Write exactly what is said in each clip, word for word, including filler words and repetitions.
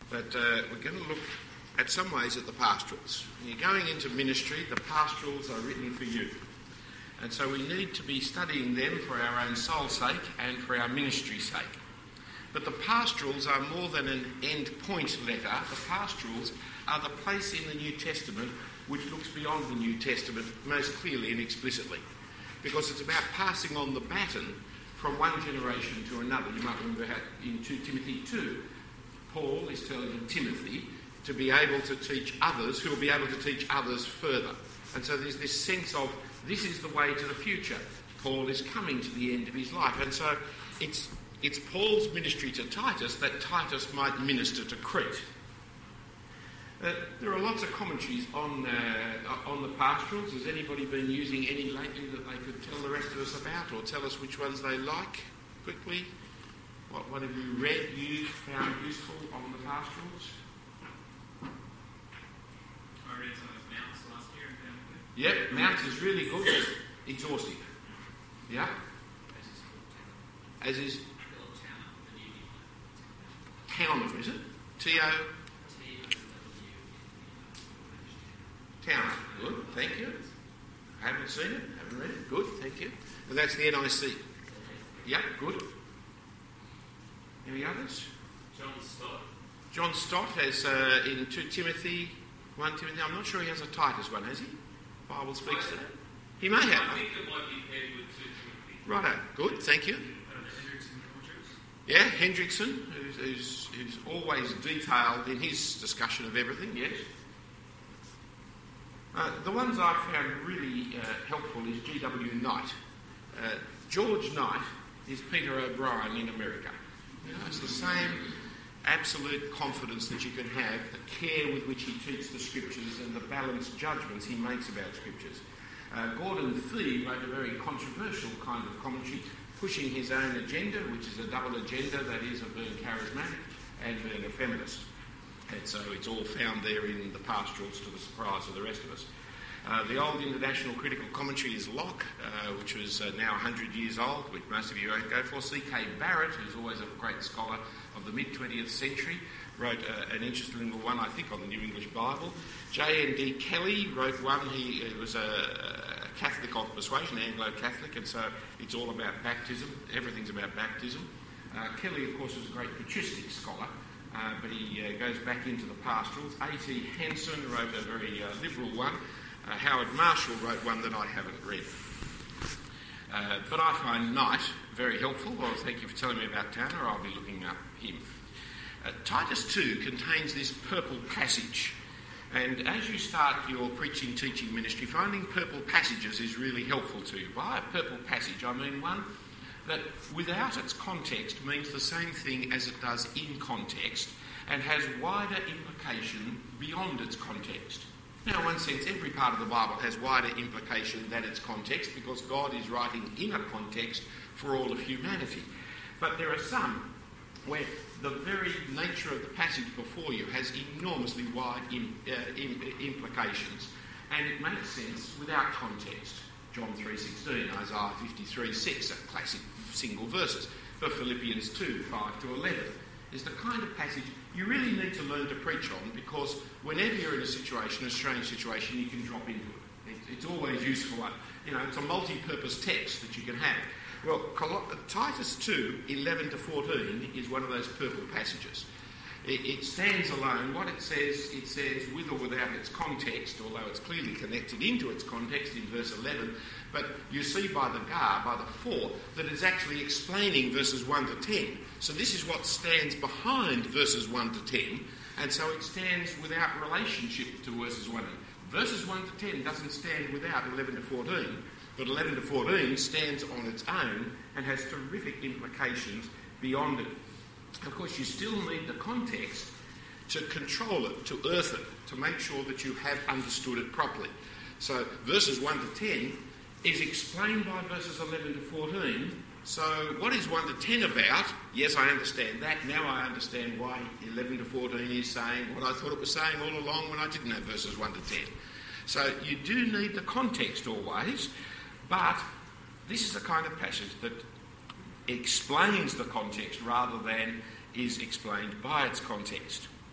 But uh, we're going to look at some ways at the pastorals. When you're going into ministry, the pastorals are written for you. And so we need to be studying them for our own soul's sake and for our ministry's sake. But the pastorals are more than an end point letter. The pastorals are the place in the New Testament which looks beyond the New Testament most clearly and explicitly. Because it's about passing on the baton from one generation to another. You might remember how in two Timothy two, Paul is telling Timothy to be able to teach others who will be able to teach others further. And so there's this sense of this is the way to the future. Paul is coming to the end of his life. And so it's it's Paul's ministry to Titus that Titus might minister to Crete. Uh, there are lots of commentaries on uh, on the pastorals. Has anybody been using any lately that they could tell the rest of us about, or tell us which ones they like quickly? What one have you read, used, found useful on the pastorals? I read some of Mounts last year and found it good. Yep, Mounts is really good. It's exhaustive. Yeah? As is Towner, is it? T O Towner. Good, thank you. I haven't seen it, haven't read it. Good, thank you. And that's the N I C. Yep, good. Any others? John Stott. John Stott has uh, in two Timothy, one Timothy. I'm not sure he has a Titus one, has he? Bible speaks to it. He may have. I think it might be paired with two Timothy. Righto, good, thank you. Yeah, Hendrickson, who's, who's, who's always detailed in his discussion of everything, yes. Uh, the ones I've found really uh, helpful is G W Knight. Uh, George Knight is Peter O'Brien in America. You know, it's the same absolute confidence that you can have, the care with which he treats the scriptures and the balanced judgments he makes about scriptures. Uh, Gordon Fee wrote a very controversial kind of commentary, pushing his own agenda, which is a double agenda, that is of being charismatic and being a feminist. And so it's all found there in the pastorals to the surprise of the rest of us. Uh, the old International Critical Commentary is Locke, uh, which was uh, now one hundred years old, which most of you won't go for. C K Barrett, who's always a great scholar of the mid-twentieth century, wrote uh, an interesting little one, I think, on the New English Bible. J N D Kelly wrote one. He uh, was a, a Catholic of persuasion, Anglo-Catholic, and so it's all about baptism. Everything's about baptism. Uh, Kelly, of course, was a great patristic scholar, uh, but he uh, goes back into the pastorals. A T Henson wrote a very uh, liberal one. Uh, Howard Marshall wrote one that I haven't read. Uh, but I find Knight very helpful. Well, thank you for telling me about Towner. I'll be looking up him. Uh, Titus two contains this purple passage. And as you start your preaching, teaching ministry, finding purple passages is really helpful to you. By a purple passage, I mean one that without its context means the same thing as it does in context and has wider implication beyond its context. Now, in one sense, every part of the Bible has wider implication than its context because God is writing in a context for all of humanity. But there are some where the very nature of the passage before you has enormously wide im, uh, im, implications, and it makes sense without context. John three sixteen, Isaiah fifty-three six are classic single verses. But Philippians two five to eleven is the kind of passage you really need to learn to preach on, because whenever you're in a situation, a strange situation, you can drop into it. it it's always useful. You know, it's a multi-purpose text that you can have. Well, Titus two, eleven to fourteen is one of those purple passages. It, it stands alone. What it says, it says with or without its context, although it's clearly connected into its context in verse eleven, but you see by the gar, by the four, that it's actually explaining verses one to ten. So this is what stands behind verses one to ten, and so it stands without relationship to verses one. Verses one to ten doesn't stand without eleven to fourteen, but eleven to fourteen stands on its own and has terrific implications beyond it. Of course, you still need the context to control it, to earth it, to make sure that you have understood it properly. So verses one to ten is explained by verses eleven to fourteen. So what is one to ten about? Yes, I understand that. Now I understand why eleven to fourteen is saying what I thought it was saying all along when I didn't have verses one to ten. So you do need the context always, but this is the kind of passage that explains the context rather than is explained by its context.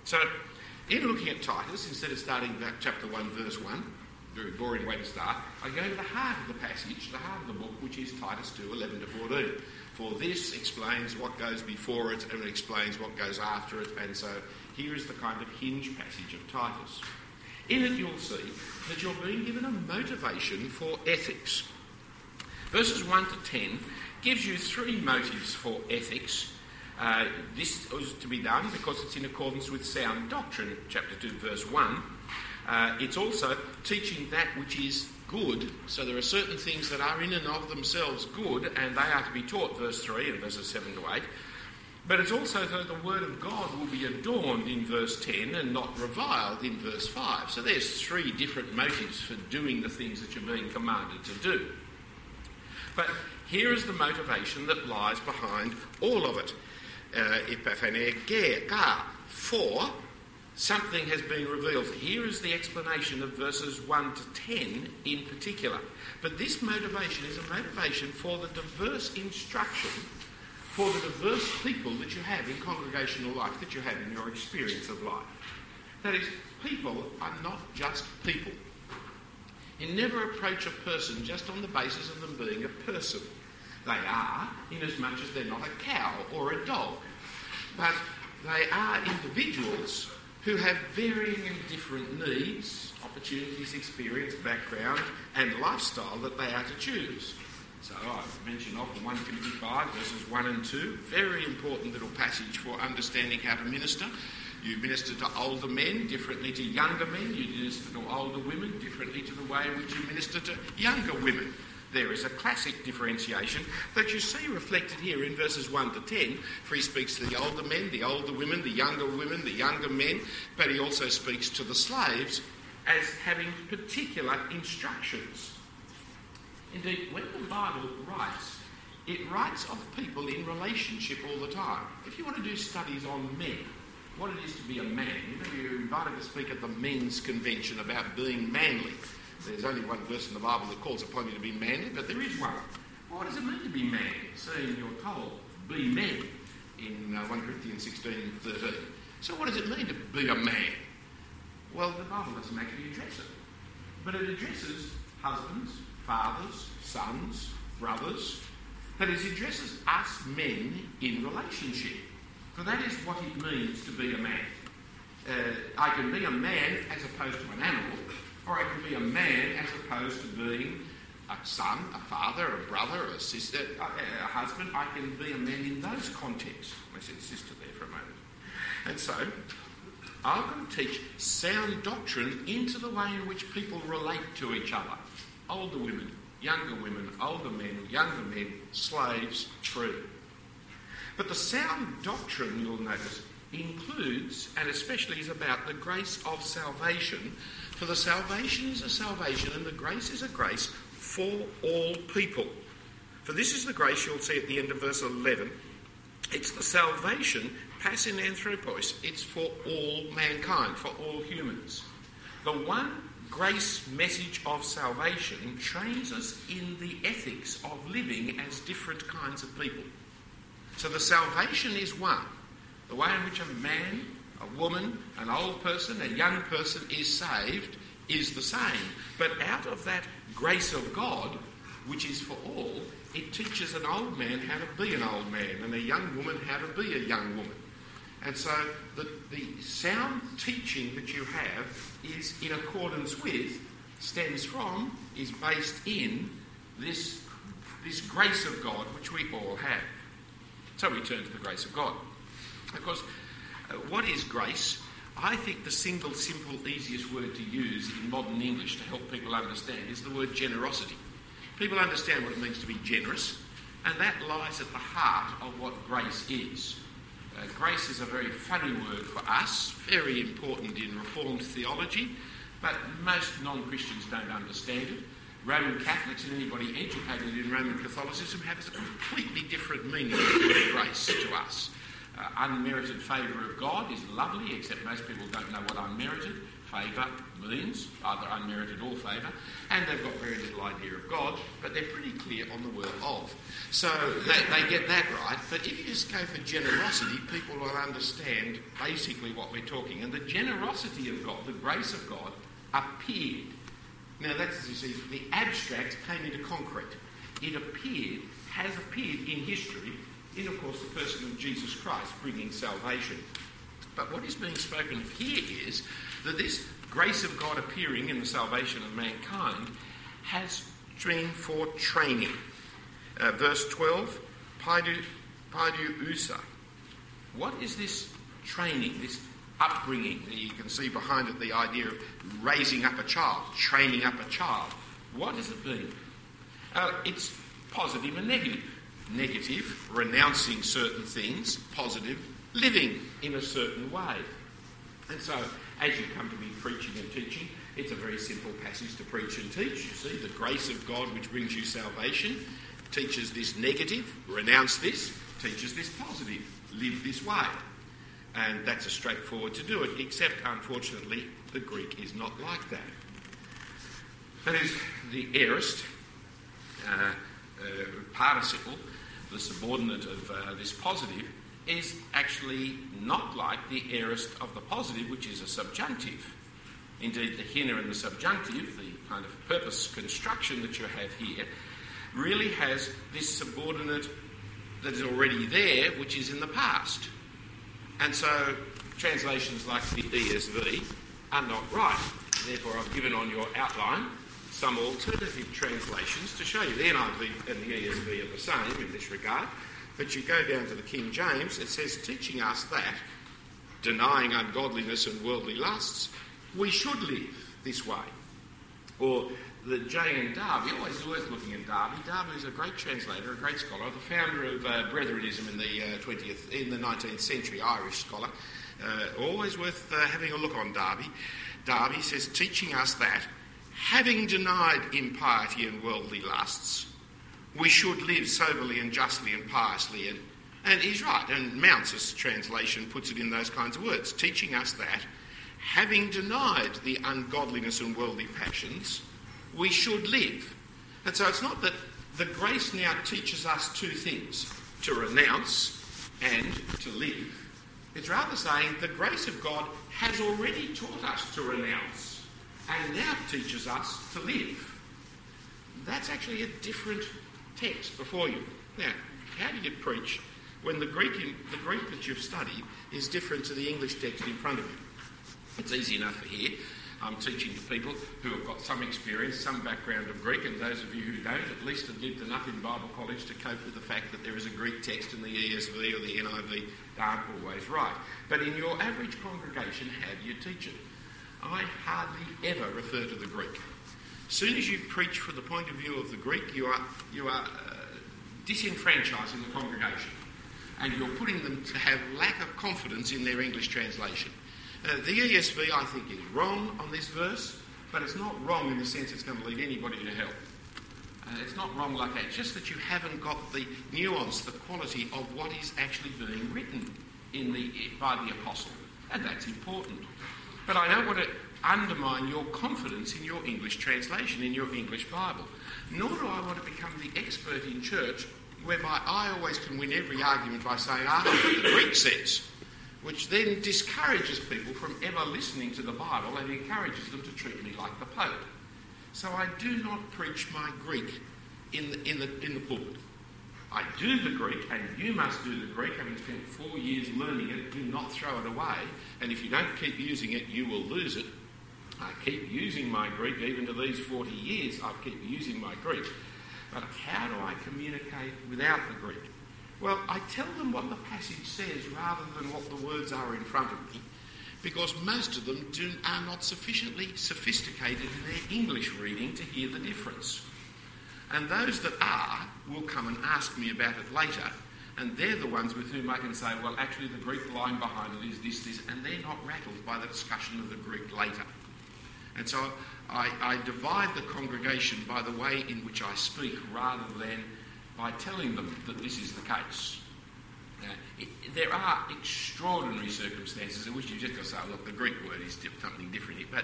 So, in looking at Titus, instead of starting at chapter one, verse one, very boring way to start, I go to the heart of the passage, the heart of the book, which is Titus two, eleven to fourteen. For this explains what goes before it and it explains what goes after it, and so here is the kind of hinge passage of Titus. In it you'll see that you're being given a motivation for ethics. Verses one to ten gives you three motives for ethics. Uh, this is to be done because it's in accordance with sound doctrine, chapter two, verse one. Uh, it's also teaching that which is good. So there are certain things that are in and of themselves good, and they are to be taught, verse three and verses seven to eight. But it's also that the word of God will be adorned in verse ten and not reviled in verse five. So there's three different motives for doing the things that you're being commanded to do. But here is the motivation that lies behind all of it. Uh, for something has been revealed. Here is the explanation of verses one to ten in particular. But this motivation is a motivation for the diverse instruction, for the diverse people that you have in congregational life, that you have in your experience of life. That is, people are not just people. You never approach a person just on the basis of them being a person. They are, inasmuch as they're not a cow or a dog. But they are individuals who have varying and different needs, opportunities, experience, background, and lifestyle that they are to choose. So I've mentioned often First Timothy five, verses one and two, very important little passage for understanding how to minister. You minister to older men differently to younger men. You minister to older women differently to the way in which you minister to younger women. There is a classic differentiation that you see reflected here in verses one to ten, for he speaks to the older men, the older women, the younger women, the younger men, but he also speaks to the slaves as having particular instructions. Indeed, when the Bible writes, it writes of people in relationship all the time. If you want to do studies on men, what it is to be a man, you know, you're invited to speak at the men's convention about being manly. There's only one verse in the Bible that calls upon you to be manly, but there is one. Well, what does it mean to be manly? Seeing you're told, be men, in uh, First Corinthians sixteen thirteen. So what does it mean to be a man? Well, the Bible doesn't actually address it. But it addresses husbands, fathers, sons, brothers. That is, it addresses us men in relationship. For that is what it means to be a man. Uh, I can be a man as opposed to an animal, or I can be a man as opposed to being a son, a father, a brother, a sister, a, a husband. I can be a man in those contexts. I said sister there for a moment. And so, I'm going to teach sound doctrine into the way in which people relate to each other. Older women, younger women, older men, younger men, slaves, free. But the sound doctrine, you'll notice, includes and especially is about the grace of salvation. For the salvation is a salvation and the grace is a grace for all people. For this is the grace you'll see at the end of verse eleven. It's the salvation, passin anthropos. It's for all mankind, for all humans. The one grace message of salvation trains us in the ethics of living as different kinds of people. So the salvation is one. The way in which a man, a woman, an old person, a young person is saved is the same. But out of that grace of God, which is for all, it teaches an old man how to be an old man and a young woman how to be a young woman. And so the, the sound teaching that you have is in accordance with, stems from, is based in this, this grace of God which we all have. So we turn to the grace of God. Of course, uh, what is grace? I think the single, simple, easiest word to use in modern English to help people understand is the word generosity. People understand what it means to be generous, and that lies at the heart of what grace is. Uh, grace is a very funny word for us, very important in Reformed theology, but most non-Christians don't understand it. Roman Catholics and anybody educated in Roman Catholicism have a completely different meaning of grace to us. Uh, unmerited favour of God is lovely, except most people don't know what unmerited favour means, either unmerited or favour, and they've got very little idea of God, but they're pretty clear on the word of. So they, they get that right, but if you just go for generosity, people will understand basically what we're talking. And the generosity of God, the grace of God, appeared. Now that's, as you see, the abstract came into concrete. It appeared, has appeared in history, in, of course, the person of Jesus Christ, bringing salvation. But what is being spoken of here is that this grace of God appearing in the salvation of mankind has been for training. Uh, verse twelve, Paidu, Paidu Usa. What is this training, this upbringing? You can see behind it the idea of raising up a child, training up a child. What has it been? Uh, it's positive and negative. Negative, renouncing certain things. Positive, living in a certain way. And so, as you come to be preaching and teaching, it's a very simple passage to preach and teach. You see, the grace of God which brings you salvation teaches this negative, renounce this, teaches this positive, live this way. And that's a straightforward to do it, except, unfortunately, the Greek is not like that. That is, the aorist uh, uh, participle, the subordinate of uh, this positive, is actually not like the aorist of the positive, which is a subjunctive. Indeed, the hina in the subjunctive, the kind of purpose construction that you have here, really has this subordinate that is already there, which is in the past. And so translations like the E S V are not right. Therefore, I've given on your outline some alternative translations to show you. The N I V and the E S V are the same in this regard. But you go down to the King James, it says, teaching us that, denying ungodliness and worldly lusts, we should live this way. Or the J and Darby, always worth looking at Darby. Darby is a great translator, a great scholar, the founder of uh, Bretheranism in the uh, twentieth, in the nineteenth century, Irish scholar. Uh, always worth uh, having a look on Darby. Darby says, teaching us that, having denied impiety and worldly lusts, we should live soberly and justly and piously. And, and he's right. And Mounce's translation puts it in those kinds of words, teaching us that, having denied the ungodliness and worldly passions, we should live. And so it's not that the grace now teaches us two things, to renounce and to live. It's rather saying the grace of God has already taught us to renounce and now teaches us to live. That's actually a different text before you. Now, how do you preach when the Greek in, the Greek that you've studied is different to the English text in front of you? It's easy enough for here. I'm teaching to people who have got some experience, some background of Greek, and those of you who don't at least have lived enough in Bible college to cope with the fact that there is a Greek text in the E S V or the N I V aren't always right. But in your average congregation, how do you teach it? I hardly ever refer to the Greek. As soon as you preach from the point of view of the Greek, you are you are uh, disenfranchising the congregation, and you're putting them to have lack of confidence in their English translation. Uh, the E S V, I think, is wrong on this verse, but it's not wrong in the sense it's going to lead anybody to hell. Uh, it's not wrong like that. It's just that you haven't got the nuance, the quality of what is actually being written in the by the apostle, and that's important. But I don't want to undermine your confidence in your English translation, in your English Bible. Nor do I want to become the expert in church whereby I always can win every argument by saying, ah, what the Greek says, which then discourages people from ever listening to the Bible and encourages them to treat me like the Pope. So I do not preach my Greek in the, in the, in the pulpit. I do the Greek, and you must do the Greek, having spent four years learning it. Do not throw it away, and if you don't keep using it, you will lose it. I keep using my Greek, even to these forty years, I keep using my Greek. But how do I communicate without the Greek? Well, I tell them what the passage says rather than what the words are in front of me, because most of them do, are not sufficiently sophisticated in their English reading to hear the difference. And those that are will come and ask me about it later, and they're the ones with whom I can say, well, actually the Greek line behind it is this, this, and they're not rattled by the discussion of the Greek later. And so I, I divide the congregation by the way in which I speak rather than by telling them that this is the case. Uh, it, there are extraordinary circumstances in which you've just got to say, look, the Greek word is something different here, but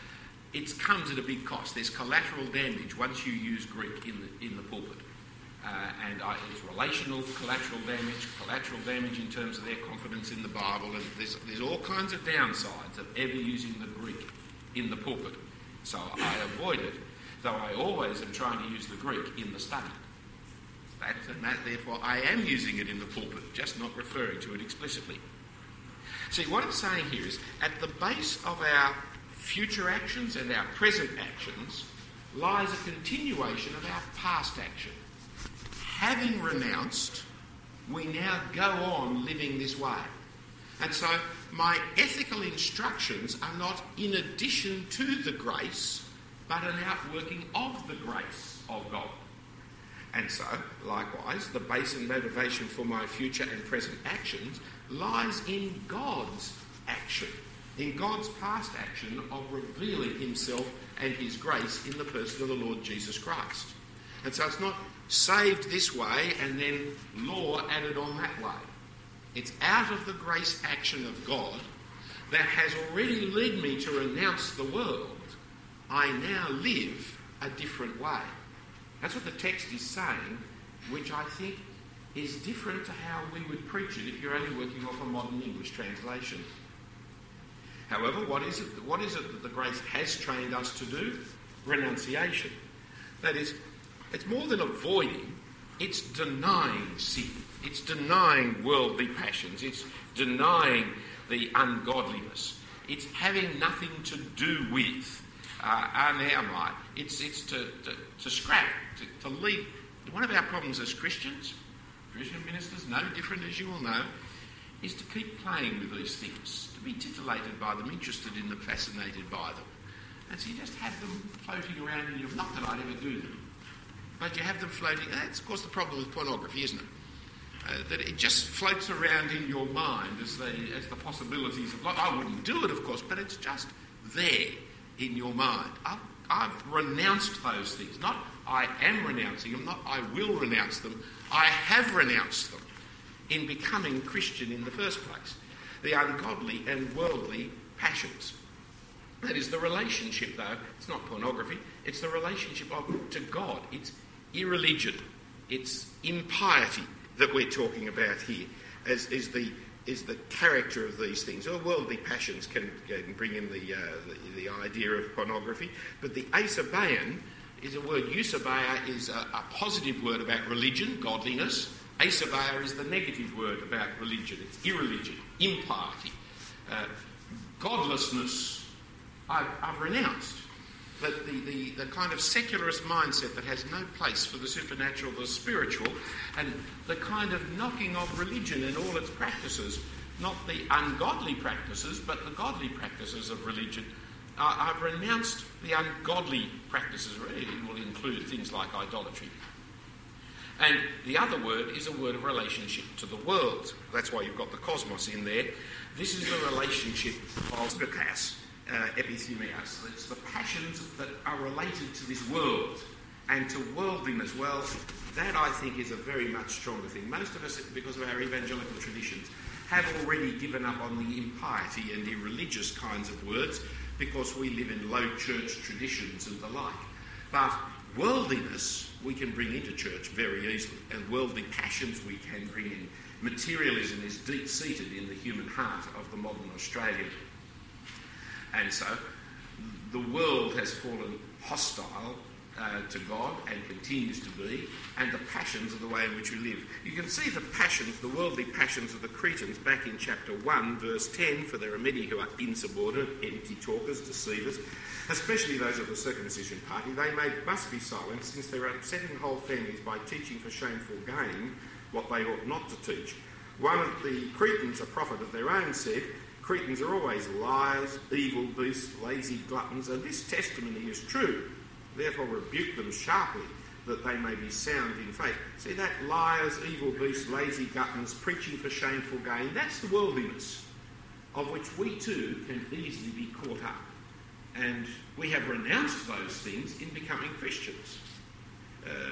it comes at a big cost. There's collateral damage once you use Greek in the, in the pulpit. Uh, and I, it's relational collateral damage, collateral damage in terms of their confidence in the Bible, and there's, there's all kinds of downsides of ever using the Greek in the pulpit. So I avoid it, though I always am trying to use the Greek in the study. That, and that, therefore, I am using it in the pulpit, just not referring to it explicitly. See, what it's saying here is, at the base of our future actions and our present actions lies a continuation of our past action. Having renounced, we now go on living this way. And so my ethical instructions are not in addition to the grace, but an outworking of the grace of God. And so, likewise, the base and motivation for my future and present actions lies in God's action, in God's past action of revealing himself and his grace in the person of the Lord Jesus Christ. And so it's not saved this way and then law added on that way. It's out of the grace action of God that has already led me to renounce the world. I now live a different way. That's what the text is saying, which I think is different to how we would preach it if you're only working off a modern English translation. However, what is it, what is it that the grace has trained us to do? Renunciation. That is, it's more than avoiding, it's denying sin. It's denying worldly passions. It's denying the ungodliness. It's having nothing to do with uh, anaemai. It's, it's to, to, to scrap, to, to leave. One of our problems as Christians, Christian ministers, no different as you will know, is to keep playing with these things, to be titillated by them, interested in them, fascinated by them. And so you just have them floating around in your... Not that I'd ever do them, but you have them floating... That's, of course, the problem with pornography, isn't it? Uh, that it just floats around in your mind as the, as the possibilities of... I wouldn't do it, of course, but it's just there in your mind. I've, I've renounced those things. Not I am renouncing them, not I will renounce them. I have renounced them in becoming Christian in the first place. The ungodly and worldly passions. That is the relationship, though. It's not pornography. It's the relationship of to God. It's irreligion. It's impiety that we're talking about here, as is the is the character of these things. Or worldly passions can, can bring in the, uh, the the idea of pornography, but the asabean is a word. Eusebeia is a, a positive word about religion, godliness. Asabeia is the negative word about religion. It's irreligion, impiety, uh, godlessness. I've, I've renounced. That the, the, the kind of secularist mindset that has no place for the supernatural, the spiritual, and the kind of knocking of religion and all its practices, not the ungodly practices, but the godly practices of religion. Uh, I've renounced the ungodly practices, really will include things like idolatry. And the other word is a word of relationship to the world. That's why you've got the cosmos in there. This is the relationship of spikas. Uh, epithemias. It's the passions that are related to this world and to worldliness. Well, that I think is a very much stronger thing. Most of us, because of our evangelical traditions, have already given up on the impiety and irreligious kinds of words because we live in low church traditions and the like. But worldliness we can bring into church very easily, and worldly passions we can bring in. Materialism is deep-seated in the human heart of the modern Australian. And so the world has fallen hostile uh, to God and continues to be, and the passions of the way in which we live. You can see the passions, the worldly passions of the Cretans back in chapter one, verse ten, for there are many who are insubordinate, empty talkers, deceivers, especially those of the circumcision party. They may, must be silent, since they are upsetting whole families by teaching for shameful gain what they ought not to teach. One of the Cretans, a prophet of their own, said, Cretans are always liars, evil beasts, lazy gluttons, and this testimony is true. Therefore rebuke them sharply, that they may be sound in faith. See that? Liars, evil beasts, lazy gluttons, preaching for shameful gain. That's the worldliness of which we too can easily be caught up. And we have renounced those things in becoming Christians. Uh,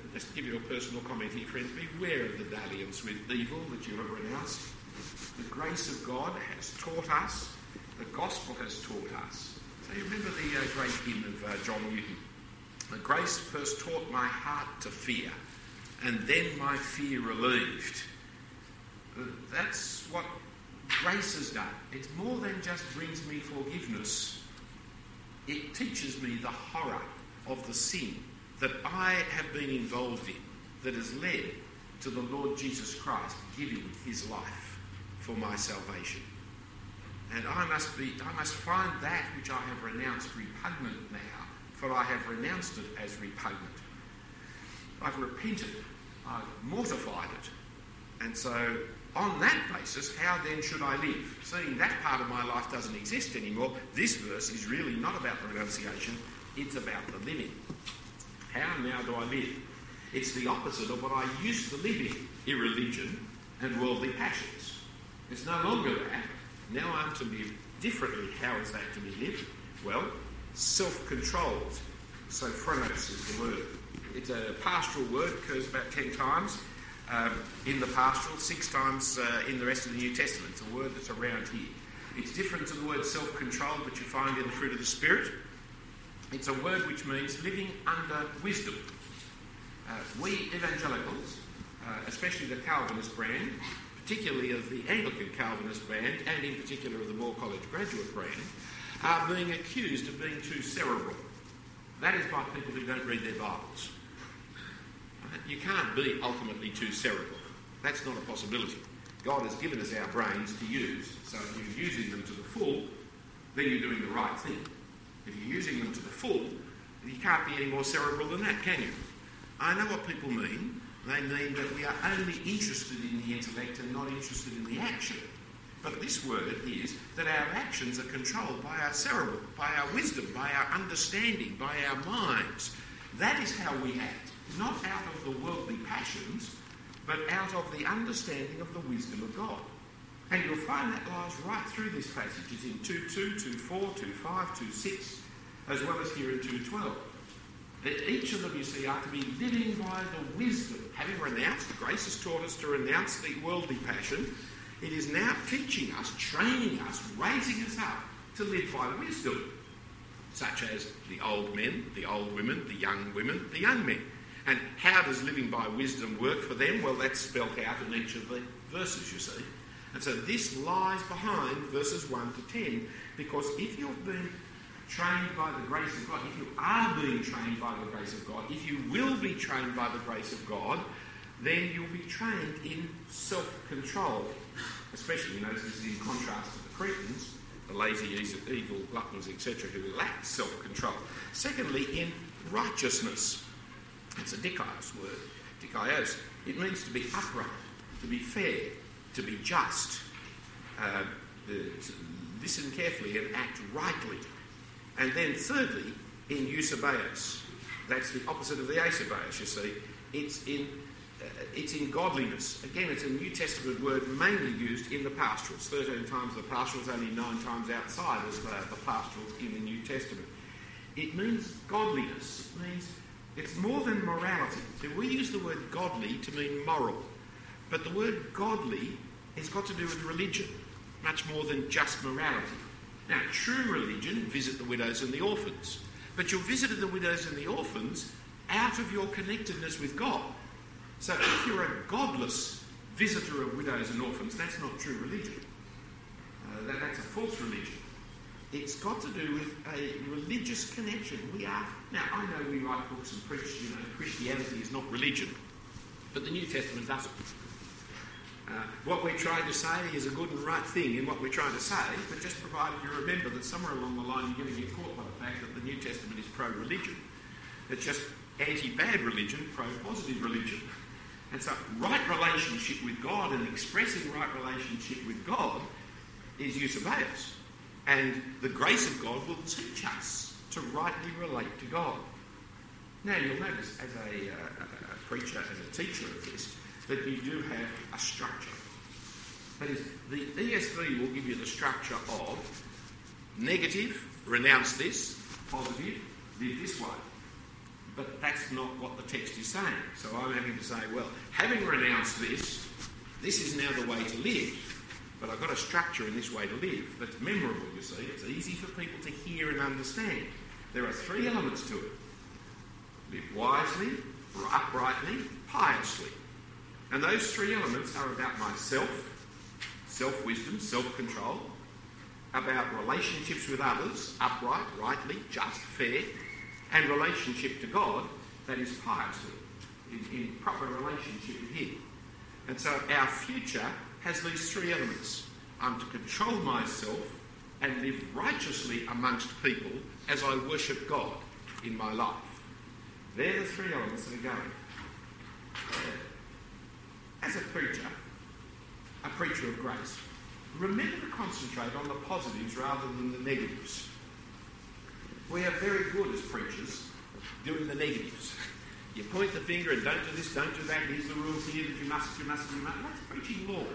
just to give you a personal comment here, friends, beware of the dalliance with evil that you have renounced. The grace of God has taught us. The gospel has taught us. So you remember the uh, great hymn of uh, John Newton. The grace first taught my heart to fear, and then my fear relieved. Uh, that's what grace has done. It's more than just brings me forgiveness. It teaches me the horror of the sin that I have been involved in, that has led to the Lord Jesus Christ giving his life for my salvation. And I must be, I must find that which I have renounced repugnant now, for I have renounced it as repugnant. I've repented, I've mortified it. And so, on that basis, how then should I live? Seeing that part of my life doesn't exist anymore, this verse is really not about the renunciation, it's about the living. How now do I live? It's the opposite of what I used to live in, irreligion and worldly passions. It's no longer that. Now I'm to live differently. How is that to be lived? Well, self-controlled. Sophronos is the word. It's a pastoral word, occurs about ten times um, in the pastoral, six times uh, in the rest of the New Testament. It's a word that's around here. It's different to the word self-controlled that you find in the fruit of the Spirit. It's a word which means living under wisdom. Uh, we evangelicals, uh, especially the Calvinist brand, particularly of the Anglican Calvinist brand, and in particular of the Moore College Graduate brand, are being accused of being too cerebral. That is by people who don't read their Bibles. You can't be ultimately too cerebral. That's not a possibility. God has given us our brains to use, so if you're using them to the full, then you're doing the right thing. If you're using them to the full, you can't be any more cerebral than that, can you? I know what people mean. They mean that we are only interested in the intellect and not interested in the action. But this word is that our actions are controlled by our cerebral, by our wisdom, by our understanding, by our minds. That is how we act, not out of the worldly passions, but out of the understanding of the wisdom of God. And you'll find that lies right through this passage. It's in two two, two four, two five, two six, as well as here in two twelve. That each of them, you see, are to be living by the wisdom. Having renounced, grace has taught us to renounce the worldly passion. It is now teaching us, training us, raising us up to live by wisdom, such as the old men, the old women, the young women, the young men. And how does living by wisdom work for them? Well, that's spelt out in each of the verses, you see. And so this lies behind verses one to ten, because if you've been trained by the grace of God, if you are being trained by the grace of God, if you will be trained by the grace of God, then you'll be trained in self-control. Especially, you notice this is in contrast to the Cretans, the lazy, evil gluttons, et cetera, who lack self-control. Secondly, in righteousness. It's a dikaios word, dikaios. It means to be upright, to be fair, to be just, uh, to listen carefully and act rightly. And then thirdly, in eusebeos. That's the opposite of the asebeos, you see. It's in, uh, it's in godliness. Again, it's a New Testament word mainly used in the pastorals. thirteen times the pastorals, only nine times outside of the, the pastorals in the New Testament. It means godliness. It means it's more than morality. So we use the word godly to mean moral. But the word godly has got to do with religion, much more than just morality. Now, true religion, visit the widows and the orphans. But you'll visit the widows and the orphans out of your connectedness with God. So if you're a godless visitor of widows and orphans, that's not true religion. Uh, that, that's a false religion. It's got to do with a religious connection. We are... Now, I know we write books and preach, you know, Christianity is not religion. But the New Testament doesn't. Uh, what we're trying to say is a good and right thing in what we're trying to say, but just provided you remember that somewhere along the line you're going to get caught by the fact that the New Testament is pro-religion. It's just anti-bad religion, pro-positive religion. And so right relationship with God and expressing right relationship with God is eusebeos. And the grace of God will teach us to rightly relate to God. Now, you'll notice as a, uh, a preacher, as a teacher of this, that you do have a structure. That is, the E S V will give you the structure of negative, renounce this, positive, live this way. But that's not what the text is saying. So I'm having to say, well, having renounced this, this is now the way to live. But I've got a structure in this way to live that's memorable, you see. It's easy for people to hear and understand. There are three elements to it. Live wisely, uprightly, piously. And those three elements are about myself, self-wisdom, self-control, about relationships with others, upright, rightly, just, fair, and relationship to God, that is piously, in, in proper relationship with Him. And so our future has these three elements. I'm to control myself and live righteously amongst people as I worship God in my life. They're the three elements that are going. As a preacher, a preacher of grace, remember to concentrate on the positives rather than the negatives. We are very good as preachers doing the negatives. You point the finger and don't do this, don't do that, here's the rules here that you must, you must, you must. That's preaching law.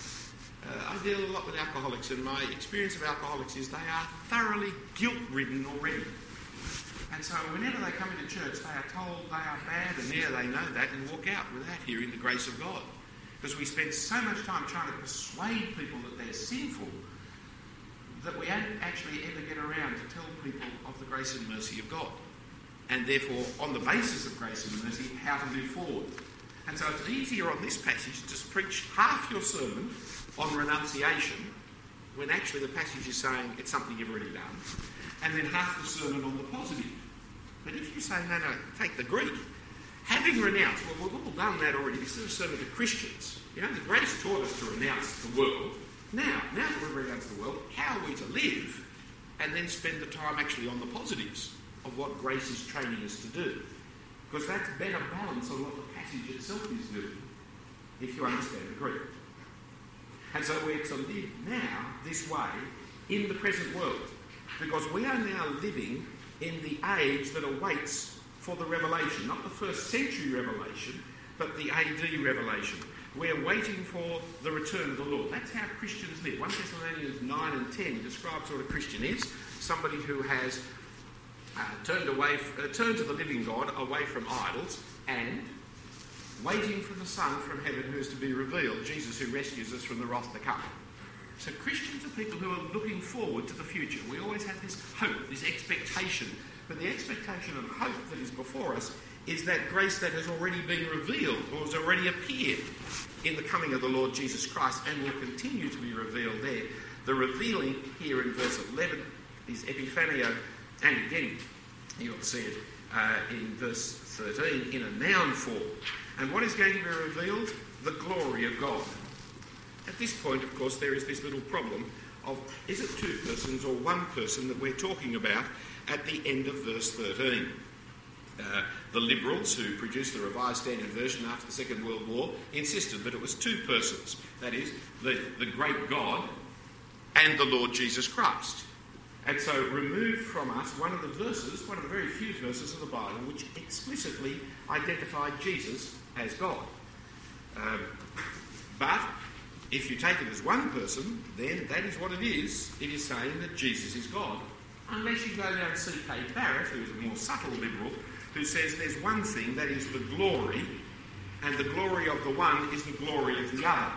Uh, I deal a lot with alcoholics, and my experience of alcoholics is they are thoroughly guilt-ridden already. And so whenever they come into church, they are told they are bad, and yeah, they know that, and walk out without hearing the grace of God. Because we spend so much time trying to persuade people that they're sinful that we don't actually ever get around to tell people of the grace and mercy of God. And therefore, on the basis of grace and mercy, how to move forward. And so it's easier on this passage to just preach half your sermon on renunciation, when actually the passage is saying it's something you've already done, and then half the sermon on the positive. But if you say, no, no, take the Greek, having renounced, well, we've all done that already. This is a sermon to Christians. You know, the grace taught us to renounce the world. Now, now that we've renounced the world, how are we to live? And then spend the time actually on the positives of what grace is training us to do. Because that's better balance on what the passage itself is doing, if you understand the Greek. And so we're to live now this way in the present world. Because we are now living in the age that awaits for the revelation. Not the first century revelation, but the A D revelation. We're waiting for the return of the Lord. That's how Christians live. First Thessalonians nine and ten describes what a Christian is. Somebody who has uh, turned away, uh, turned to the living God, away from idols, and waiting for the Son from heaven who is to be revealed, Jesus who rescues us from the wrath to come. So Christians are people who are looking forward to the future. We always have this hope, this expectation. But the expectation and hope that is before us is that grace that has already been revealed or has already appeared in the coming of the Lord Jesus Christ and will continue to be revealed there. The revealing here in verse eleven is epiphanio, and again you'll see it uh, in verse thirteen in a noun form. And what is going to be revealed? The glory of God. At this point, of course, there is this little problem of, is it two persons or one person that we're talking about at the end of verse thirteen? Uh, the liberals who produced the Revised Standard Version after the Second World War insisted that it was two persons, that is, the, the great God and the Lord Jesus Christ. And so removed from us one of the verses, one of the very few verses of the Bible which explicitly identified Jesus as God. Um, but if you take it as one person, then that is what it is. It is saying that Jesus is God. Unless you go down to C K Barrett, who is a more subtle liberal, who says there's one thing, that is the glory, and the glory of the one is the glory of the other.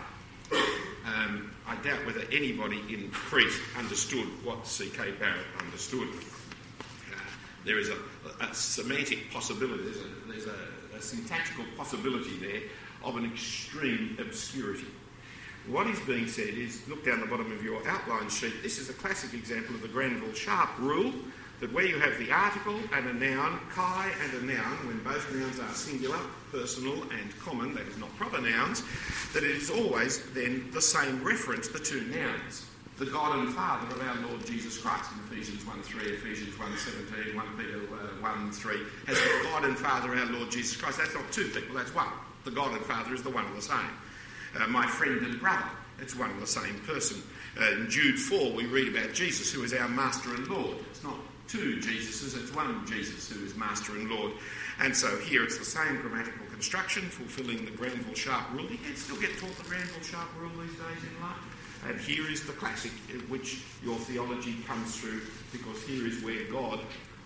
Um, I doubt whether anybody in Crete understood what C K Barrett understood. Uh, there is a, a semantic possibility, there's, a, there's a, a syntactical possibility there of an extreme obscurity. What is being said is, look down the bottom of your outline sheet, this is a classic example of the Granville-Sharp rule, that where you have the article and a noun, kai and a noun, when both nouns are singular, personal and common, that is not proper nouns, that it is always then the same reference, the two nouns. The God and Father of our Lord Jesus Christ, in Ephesians one three, Ephesians one seventeen, First Peter one three, has the God and Father of our Lord Jesus Christ. That's not two people, that's one. The God and Father is the one and the same. Uh, my friend and brother, it's one and the same person. Uh, in Jude four, we read about Jesus, who is our Master and Lord. It's not two Jesuses, it's one Jesus who is Master and Lord. And so here it's the same grammatical construction, fulfilling the Granville-Sharp rule. You can still get taught the Granville-Sharp rule these days in life. And here is the classic, in which your theology comes through, because here is where God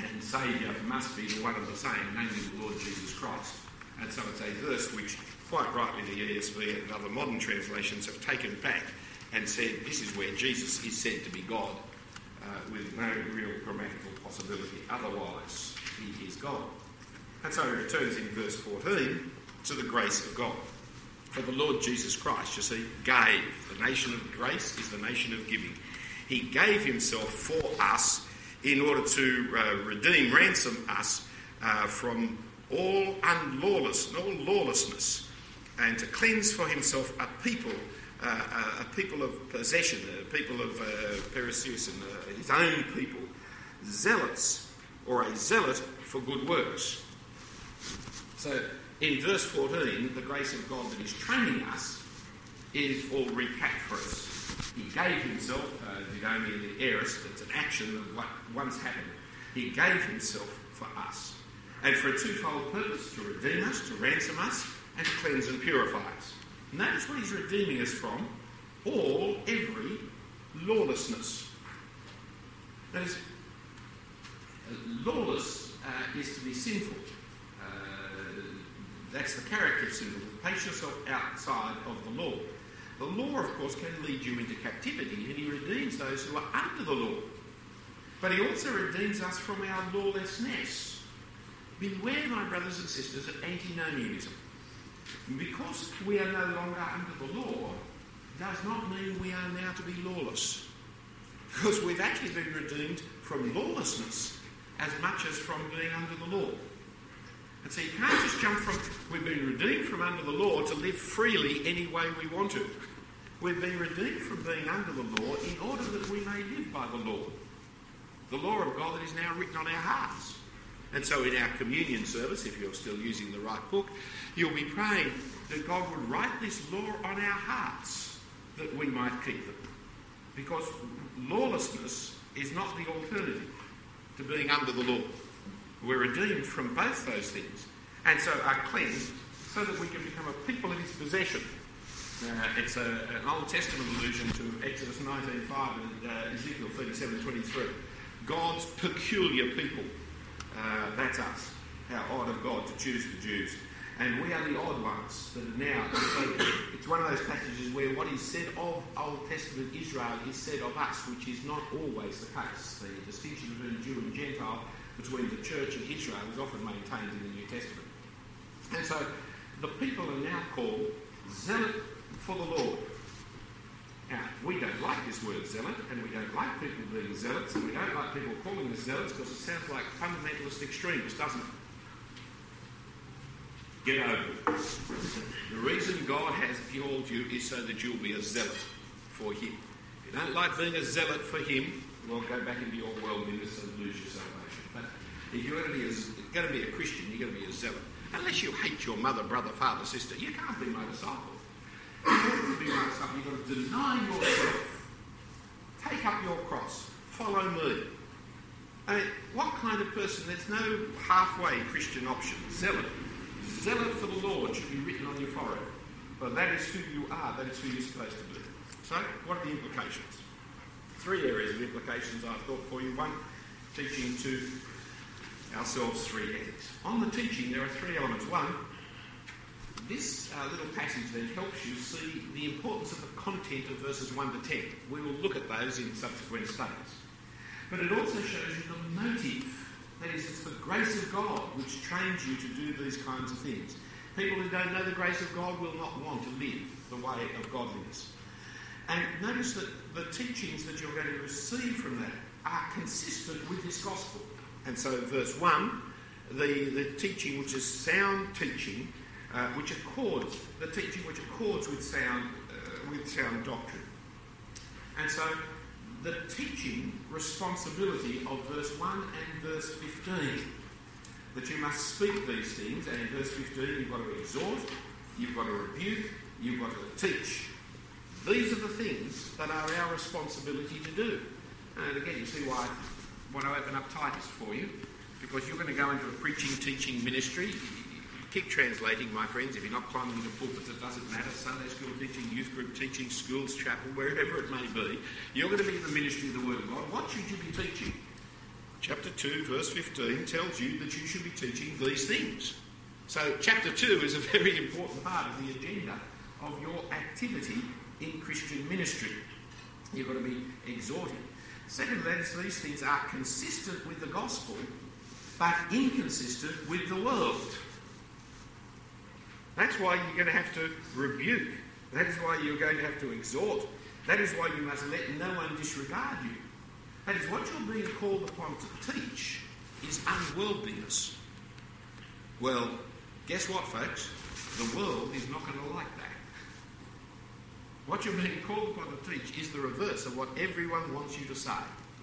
and Saviour must be the one and the same, namely the Lord Jesus Christ. And so it's a verse which, quite rightly, the E S V and other modern translations have taken back and said this is where Jesus is said to be God, uh, with no real grammatical possibility. Otherwise, he is God. And so he returns in verse fourteen to the grace of God. For the Lord Jesus Christ, you see, gave. The nation of grace is the nation of giving. He gave himself for us in order to uh, redeem, ransom us uh, from all unlawless, all lawlessness, and to cleanse for himself a people, uh, a people of possession, a people of uh, Perseus and uh, his own people, zealots, or a zealot for good works. So in verse fourteen, the grace of God that is training us is all recapped for us. He gave himself, uh, Didomi and the heiress, it's an action of what once happened. He gave himself for us. And for a twofold purpose, to redeem us, to ransom us, and to cleanse and purify us. Notice what he's redeeming us from: all, every lawlessness. That is, lawless uh, is to be sinful. Uh, that's the character of sinful, to place yourself outside of the law. The law, of course, can lead you into captivity, and he redeems those who are under the law. But he also redeems us from our lawlessness. Beware, my brothers and sisters, of antinomianism. Because we are no longer under the law does not mean we are now to be lawless. Because we've actually been redeemed from lawlessness as much as from being under the law. And so you can't just jump from, we've been redeemed from under the law to live freely any way we want to. We've been redeemed from being under the law in order that we may live by the law. The law of God that is now written on our hearts. And so in our communion service, if you're still using the right book, you'll be praying that God would write this law on our hearts that we might keep them. Because lawlessness is not the alternative to being under the law. We're redeemed from both those things, and so are cleansed so that we can become a people of his possession. Uh, it's a, an Old Testament allusion to Exodus nineteen five and uh, Ezekiel thirty-seven twenty-three. God's peculiar people. Uh, that's us. How odd of God to choose the Jews. And we are the odd ones that are now. So it's one of those passages where what is said of Old Testament Israel is said of us, which is not always the case. The distinction between Jew and Gentile, between the church and Israel, is often maintained in the New Testament. And so the people are now called zealot for the Lord. Now, we don't like this word zealot, and we don't like people being zealots, and we don't like people calling us zealots because it sounds like fundamentalist extremists, doesn't it? Get over it. The reason God has called you is so that you'll be a zealot for him. If you don't like being a zealot for him, well, go back into your worldliness and lose your salvation. But if you're going to be a, going to be a Christian, you're going to be a zealot. Unless you hate your mother, brother, father, sister, you can't be my disciple. In order to be my disciple, you've got to deny yourself, take up your cross, follow me. I mean, what kind of person? There's no halfway Christian option. Zealot. Zealot for the Lord should be written on your forehead. But that is who you are. That is who you're supposed to be. So, what are the implications? Three areas of implications I've thought for you. One, teaching to ourselves three ethics. On the teaching, there are three elements. One, this uh, little passage then helps you see the importance of the content of verses one to ten. We will look at those in subsequent studies. But it also shows you the motive. That is, it's the grace of God which trains you to do these kinds of things. People who don't know the grace of God will not want to live the way of godliness. And notice that the teachings that you're going to receive from that are consistent with this gospel. And so verse one, the, the teaching which is sound teaching, uh, which accords, the teaching which accords with sound, uh, with sound doctrine. And so the teaching responsibility of verse one and verse fifteen, that you must speak these things, and in verse fifteen you've got to exhort, you've got to rebuke, you've got to teach. These are the things that are our responsibility to do. And again, you see why I want to open up Titus for you, because you're going to go into a preaching, teaching ministry. Keep translating, my friends. If you're not climbing into pulpits, it doesn't matter. Sunday school teaching, youth group teaching, schools, chapel, wherever it may be. You're going to be in the ministry of the Word of God. What should you be teaching? chapter two, verse fifteen, tells you that you should be teaching these things. So chapter two is a very important part of the agenda of your activity in Christian ministry. You've got to be exhorting. Second, that is, these things are consistent with the gospel, but inconsistent with the world. That's why you're going to have to rebuke. That is why you're going to have to exhort. That is why you must let no one disregard you. That is, what you're being called upon to teach is unworldliness. Well, guess what, folks? The world is not going to like that. What you're being called upon to teach is the reverse of what everyone wants you to say.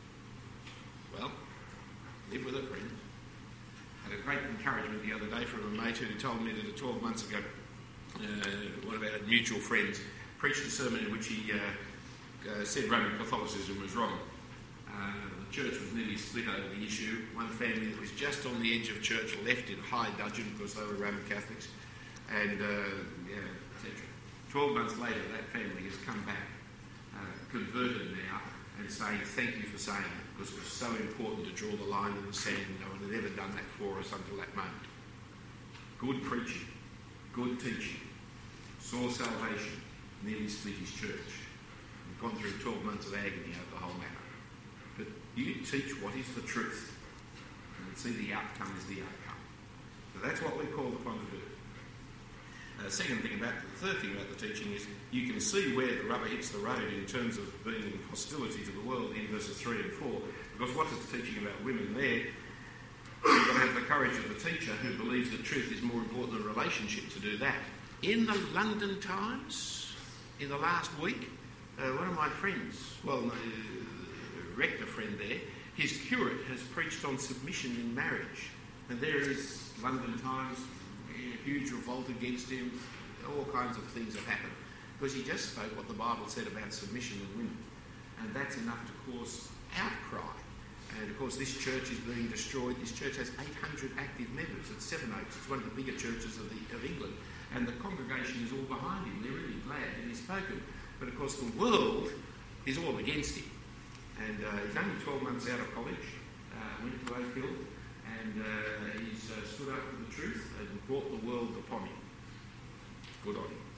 Well, live with it, friends. I had a great encouragement the other day from a mate who told me that twelve months ago, uh, one of our mutual friends preached a sermon in which he uh, uh, said Roman Catholicism was wrong. Uh, the church was nearly split over the issue. One family that was just on the edge of church left in high dudgeon because they were Roman Catholics, and uh, yeah, et cetera. Twelve months later, that family has come back, uh, converted now, and saying thank you for saying it, because it was so important to draw the line in the sand. No one had ever done that for us until that moment. Good preaching, good teaching, saw salvation, nearly split his church. We've gone through twelve months of agony over the whole matter. But you teach what is the truth, and see the outcome is the outcome. So that's what we're called upon to do. The uh, second thing about the third thing about the teaching is you can see where the rubber hits the road in terms of being in hostility to the world in verses three and four. Because what it's teaching about women there, you've got to have the courage of the teacher who believes that truth is more important than relationship to do that. In the London Times, in the last week, uh, one of my friends, well, no, uh, rector friend there, his curate has preached on submission in marriage. And there is London Times, a huge revolt against him, all kinds of things have happened. Because he just spoke what the Bible said about submission in women. And that's enough to cause outcry. And of course this church is being destroyed. This church has eight hundred active members at Seven Oaks. It's one of the bigger churches of, the, of England. And the congregation is all behind him. They're really glad that he's spoken. But of course the world is all against him. And uh, he's only twelve months out of college, uh, went to Oak Hill, and uh, he's uh, stood up for the truth and brought the world upon him. Good on him.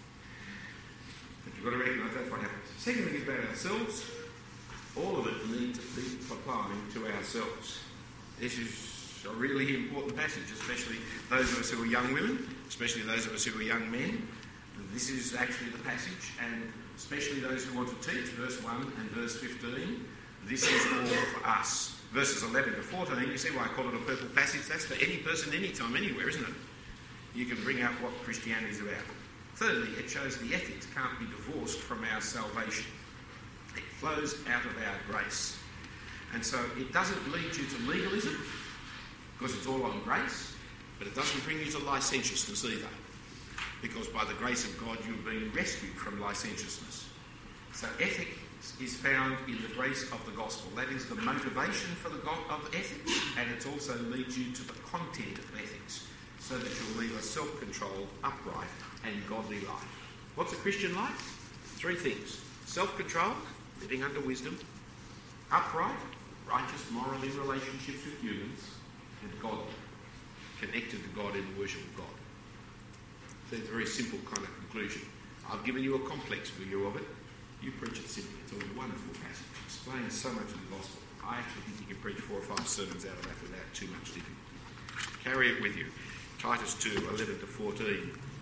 But you've got to recognise that's what happens. Second thing is about ourselves. All of it needs to be applying to ourselves. This is a really important passage, especially those of us who are young women, especially those of us who are young men. This is actually the passage, and especially those who want to teach, verse one and verse fifteen. This is all for us. Verses eleven to fourteen, you see why I call it a purple passage? That's for any person, anytime, anywhere, isn't it? You can bring out what Christianity is about. Thirdly, it shows the ethics can't be divorced from our salvation. It flows out of our grace. And so it doesn't lead you to legalism, because it's all on grace, but it doesn't bring you to licentiousness either, because by the grace of God you've been rescued from licentiousness. So ethics is found in the grace of the gospel. That is the motivation for the God of ethics, and it also leads you to the content of ethics, so that you'll lead a self-controlled, upright and godly life. What's a Christian life? Three things. Self-controlled, living under wisdom. Upright, righteous, moral in relationships with humans. And godly, connected to God in the worship of God. So it's a very simple kind of conclusion. I've given you a complex view of it. You preach it simply. It's a wonderful passage. It explains so much of the gospel. I actually think you can preach four or five sermons out of that without too much difficulty. Carry it with you. Titus two, eleven to fourteen.